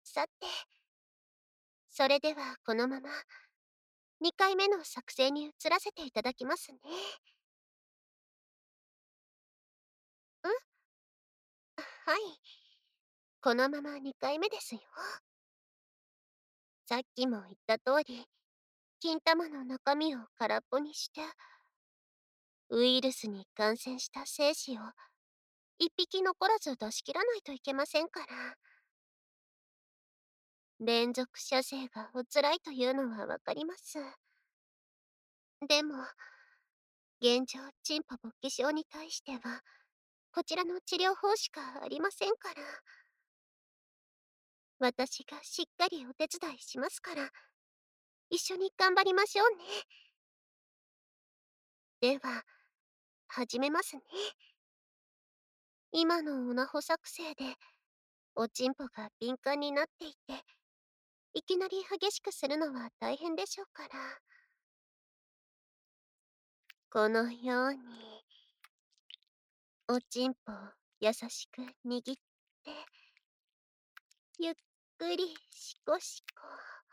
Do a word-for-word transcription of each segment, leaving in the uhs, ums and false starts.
さて、それではこのままにかいめの作成に移らせていただきますね。んはい。このままにかいめですよ。さっきも言った通り、金玉の中身を空っぽにして、ウイルスに感染した精子を一匹残らず出し切らないといけませんから。連続射精がお辛いというのはわかります。でも、現状、チンポ勃起症に対しては、こちらの治療法しかありませんから。私がしっかりお手伝いしますから、一緒に頑張りましょうね。では、始めますね。今のオナホ作成で、おちんぽが敏感になっていて、いきなり激しくするのは大変でしょうから。このように、おちんぽを優しく握って、ゆっくりしこしこ。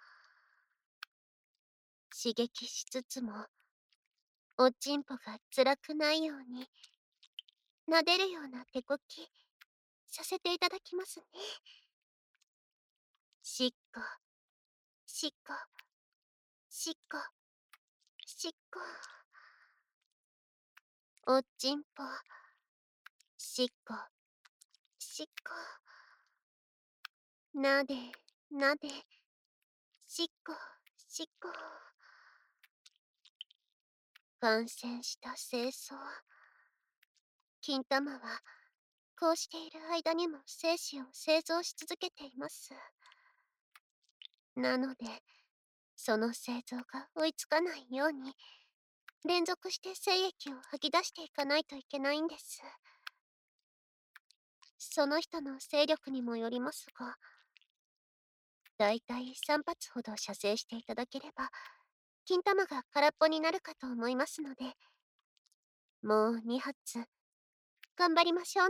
刺激しつつも、おちんぽが辛くないように、撫でるような手こき、させていただきますね。しっこ、しっこ、しっこ、しっこ。おちんぽ、しっこ、しっこ。なで、なで、しっこ、しっこ。感染した精巣。金玉は、こうしている間にも精子を製造し続けています。なので、その製造が追いつかないように、連続して精液を吐き出していかないといけないんです。その人の勢力にもよりますが、だいたいさん発ほど射精していただければ、金玉が空っぽになるかと思いますので、もうに発、頑張りましょうね。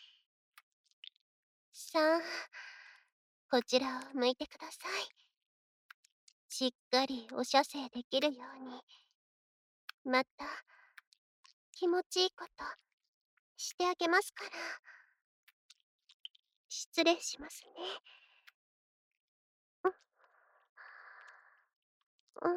さあ、こちらを向いてください。しっかりお射精できるように、また、気持ちいいことしてあげますから。失礼しますね。うん、うん、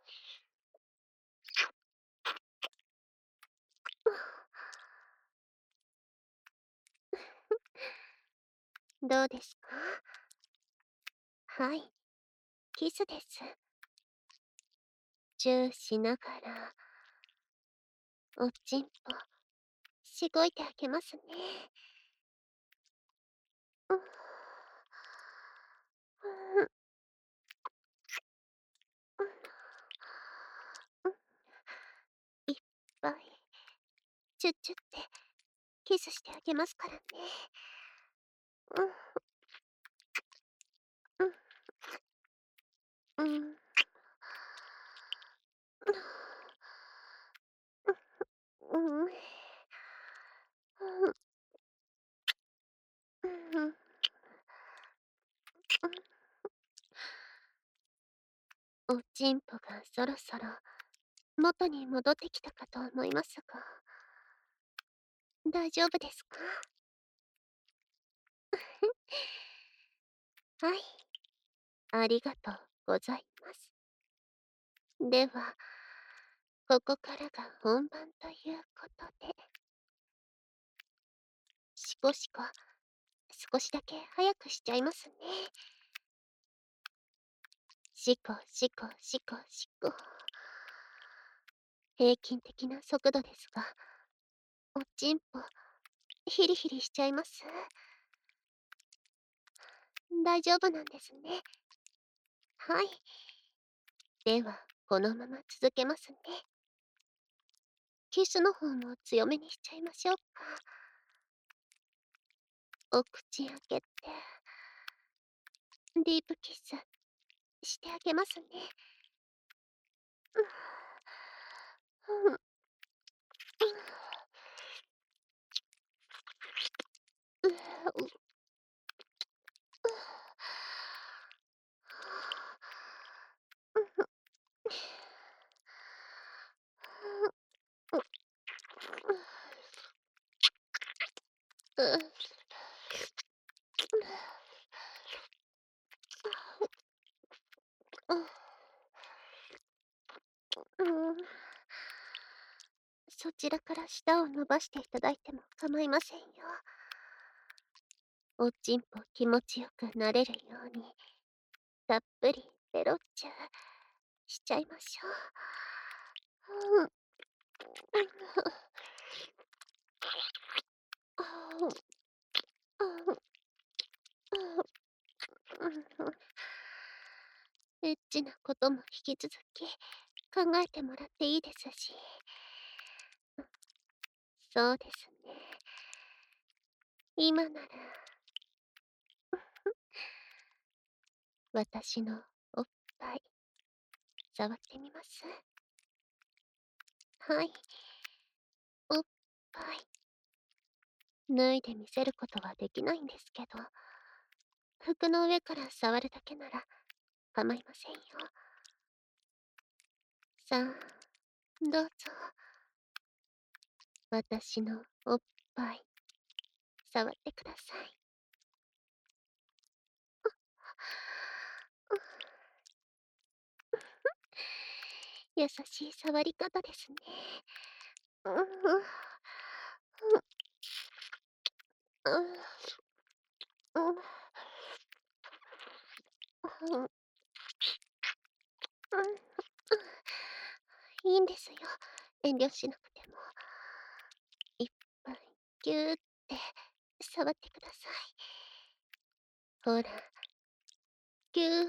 どうですか？はい、キスです。チューしながら、おちんぽ、しごいてあげますね。うん、うん、うん、うん、いっぱい、チュッチュってキスしてあげますからね。うん、うん、うん、うん、うん、うん、おちんぽがそろそろ元に戻ってきたかと思いますが、大丈夫ですか？はい、ありがとうございます。では、ここからが本番ということで、しこしこ、少しだけ早くしちゃいますね。しこしこしこしこ。平均的な速度ですが、おちんぽ、ヒリヒリしちゃいます。大丈夫なんですね。はい。では、このまま続けますね。キスの方も強めにしちゃいましょうか。お口開けて、ディープキスしてあげますね。うん、うん、うん、 うん。そちらから舌を伸ばしていただいても構いませんよ。おちんぽ気持ちよくなれるように、たっぷりペロッチュしちゃいましょう。うん。エッチなことも引き続き考えてもらっていいですし。そうですね。今なら私のおっぱい触ってみます？はい。おっぱい。脱いで見せることはできないんですけど、服の上から触るだけなら構いませんよ。さあ、どうぞ。私のおっぱい触ってください。優しい触り方ですね。うんうんうんうんうんいいんですよ。遠慮しなくても。いっぱいぎゅーって触ってください。ほら、ぎゅー。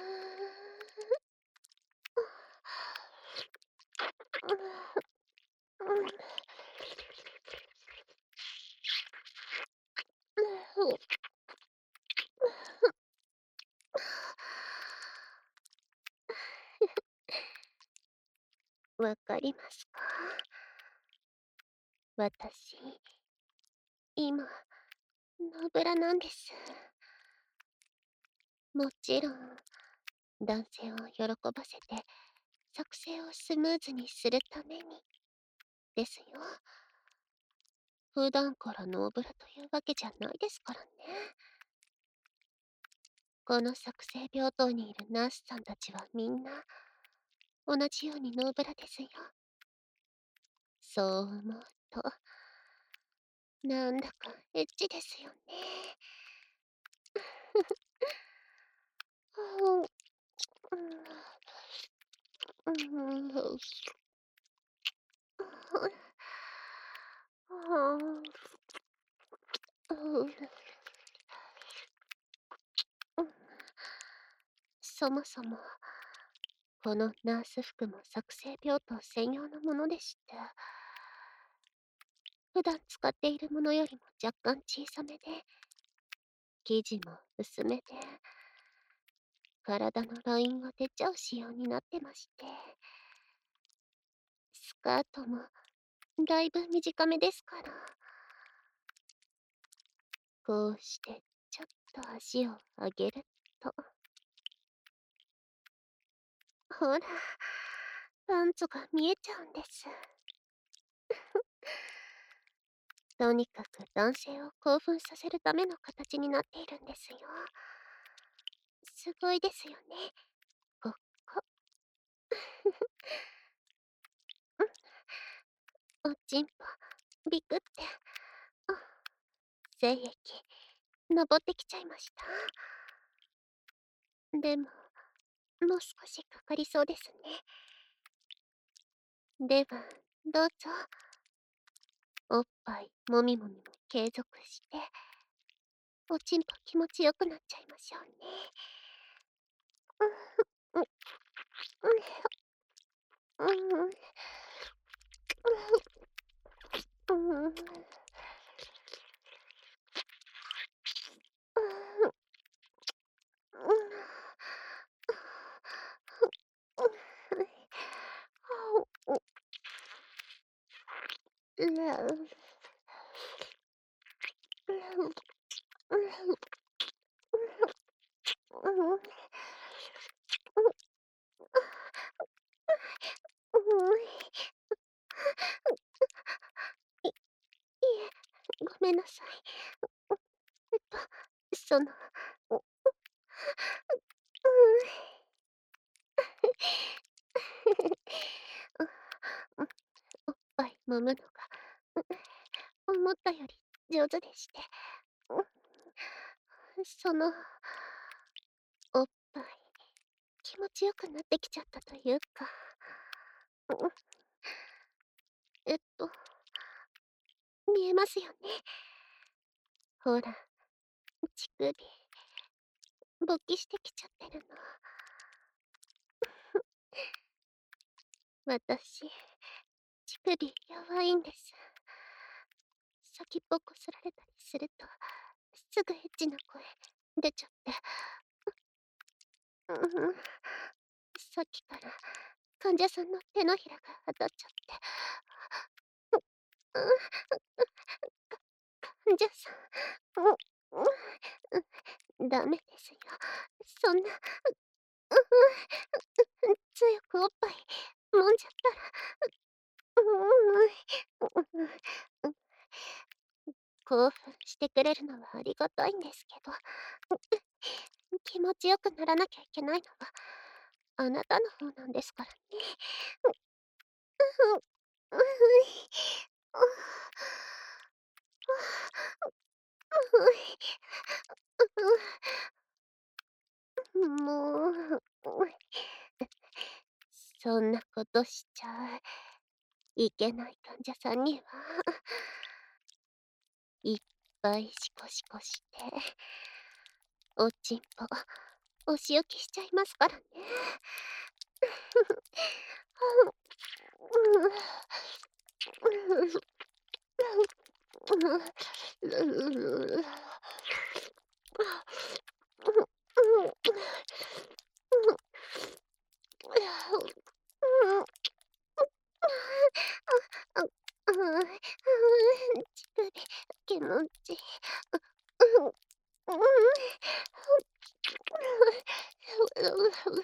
わかりますか？私、今、ノブラなんです。もちろん、男性を喜ばせて、作成をスムーズにするために、ですよ。普段からノーブラというわけじゃないですからね。この作成病棟にいるナースさんたちはみんな、同じようにノーブラですよ。そう思うと、なんだかエッチですよね。そもそも、このナース服も作成病棟専用のものでして、普段使っているものよりも若干小さめで、生地も薄めで、体のラインが出ちゃう仕様になってまして、スカートもだいぶ短めですから、こうしてちょっと足を上げると、ほら、パンツが見えちゃうんです。とにかく男性を興奮させるための形になっているんですよ。すごいですよね。ここ。おちんぽ、ビクって。あ、精液、登ってきちゃいました。でも、もう少しかかりそうですね。では、どうぞ。おっぱい、もみもみも継続して、おちんぽ気持ちよくなっちゃいましょうね。うん、うん、うん、うん、うん、うん、うん、い、いえ、ごめんなさい。えっと、 その、うううう。ううおっぱい揉むのが、う思ったより上手でして。うその、おっぱい、気持ちよくなってきちゃったというか。うえっと、見えますよね。ほら、乳首、勃起してきちゃってるの。私、乳首弱いんです。先っぽこすられたりすると、すぐエッチな声出ちゃって。ううん。さっきから患者さんの手のひらが当たっちゃって。う、う、か患者さん、うう、う、ダメですよ。そんな、ううう、強くおっぱい揉んじゃったら、ううう、ううう、興奮してくれるのはありがたいんですけど、気持ちよくならなきゃいけないのは、あなたの方なんですからね。う、うふ、うい、ああ。あ、うい、うう。もう、そんなことしちゃいけない患者さんには、いっぱいシコシコして、おちんぽ、お仕置きしちゃいますからね。あ、う、ああ、乳首、気持ちいい。う、うん、うん。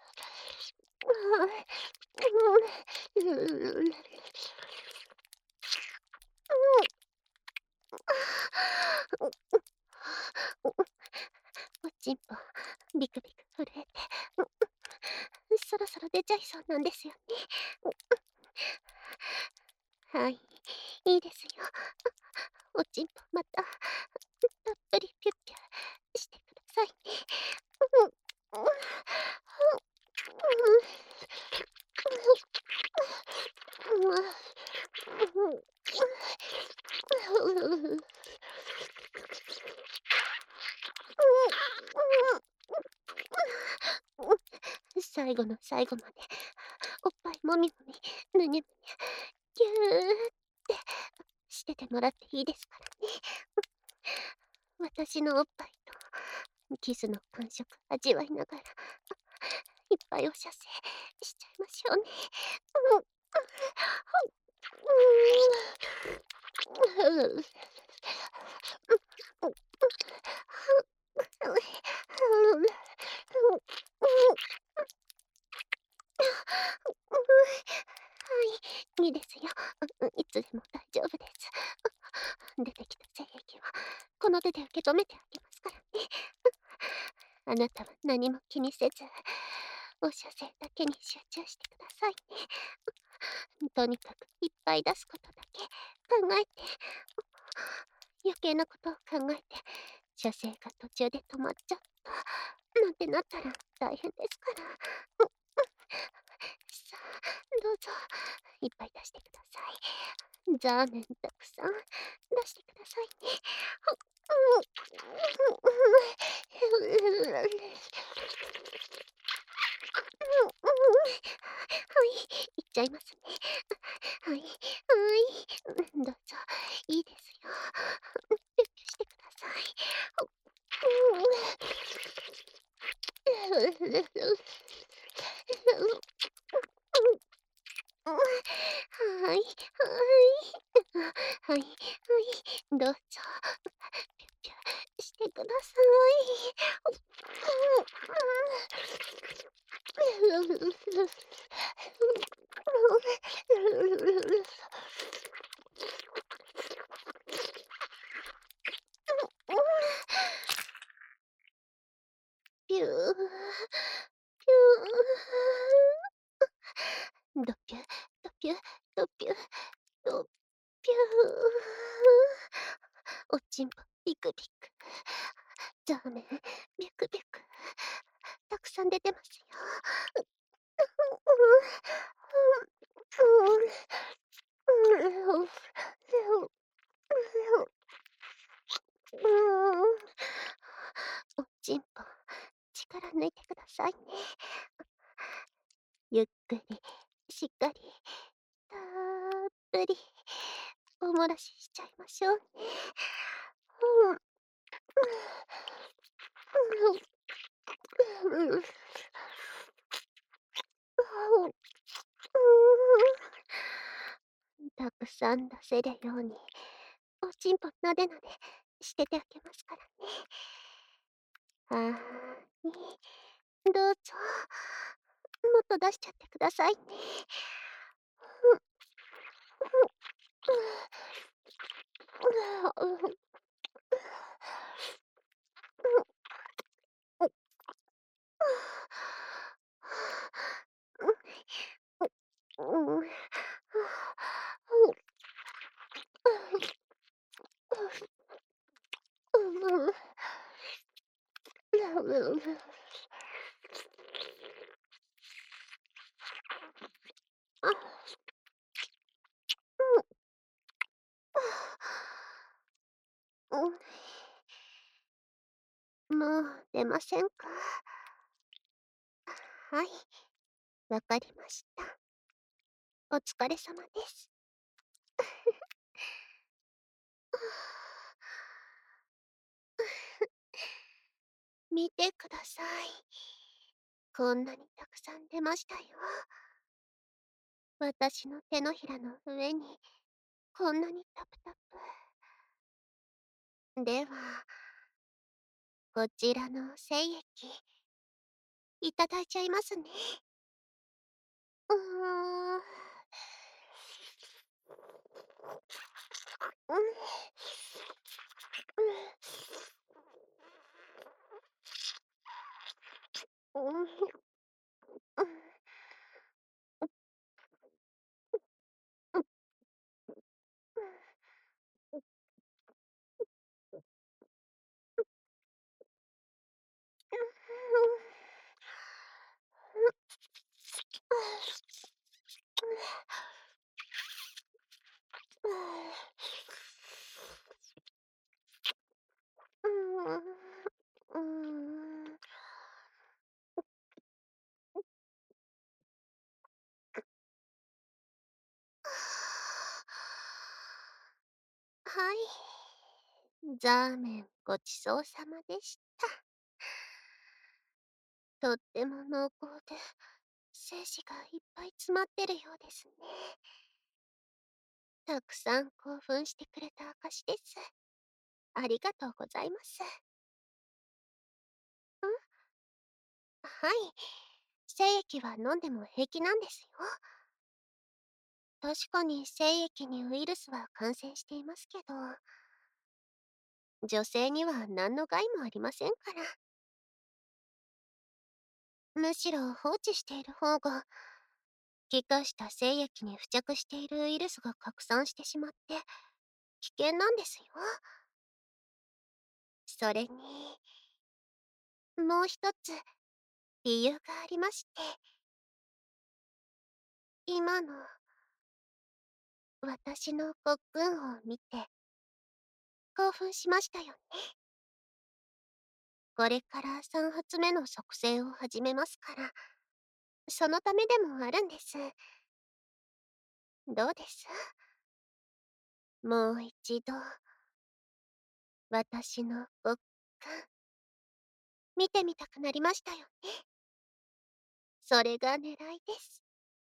おちんぽ、ビクビク震えて、うう、そろそろ出ちゃいそうなんですよね。はい、いいですよ。おちんぽまた、たっぷりピュッピュしてくださいね。うん、うん。最後の最後まで、おっぱいもみもみ、むにゅむにゅ、ぎゅってしててもらっていいですからね。私のおっぱいとキスの感触味わいながら、いっぱいお射精しちゃいましょうね。うん。はい、いいですよ。うう、いつでも大丈夫です。出てきた精液は、この手で受け止めてあげますからね。あなたは何も気にせず、お射精だけに集中してくださいね。とにかくいっぱい出すことだけ考えて。余計なことを考えて、射精が途中で止まっちゃったなんてなったら大変ですから。ううん。さあ、どうぞ、いっぱい出してください。ざーめんたくさん出してくださいね。はい、いっちゃいますね。はい、はい、うん、どうぞ、いいですよ。ピュッピュしてください。はい、はい。はい、はい、どうぞ。ピュッピュしてください。 ピュー、ピュー。ドピュ、ドピュ、ドピュ、ドピュー。おちんぽ、ビクビク。ザーメン、ビクビク。たくさん出てますよ。おちんぽ、力抜いてくださいね。ゆっくり、しっかり、たっぷり、おもらししちゃいましょうね。うん。たくさん出せるように、おちんぽなでなでしててあげますからね。はーい。どうぞ。もっと出しちゃってくださいね。もう出ませんか？はい、わかりました。お疲れ様です。見てください。こんなにたくさん出ましたよ。私の手のひらの上に、こんなにタプタプ。では、こちらの精液、いただいちゃいますね。うーん。うん。うん。うん。うん。はい。ザーメンごちそうさまでした。とっても濃厚で、精子がいっぱい詰まってるようですね。たくさん興奮してくれた証です。ありがとうございます。んはい。精液は飲んでも平気なんですよ。確かに精液にウイルスは感染していますけど、女性には何の害もありませんから。むしろ放置している方が、気化した精液に付着しているウイルスが拡散してしまって危険なんですよ。それに、もう一つ理由がありまして、今の私のごっくんを見て興奮しましたよね。これからさん発目の促成を始めますから、そのためでもあるんです。どうです？もう一度、私のごっくん、見てみたくなりましたよね。それが狙いです。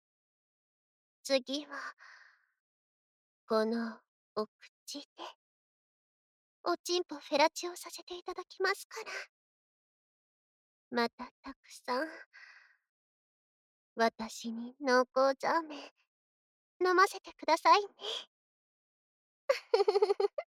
次は、このお口で、おちんぽフェラチオさせていただきますから。またたくさん、私に濃厚ザーメン、飲ませてくださいね。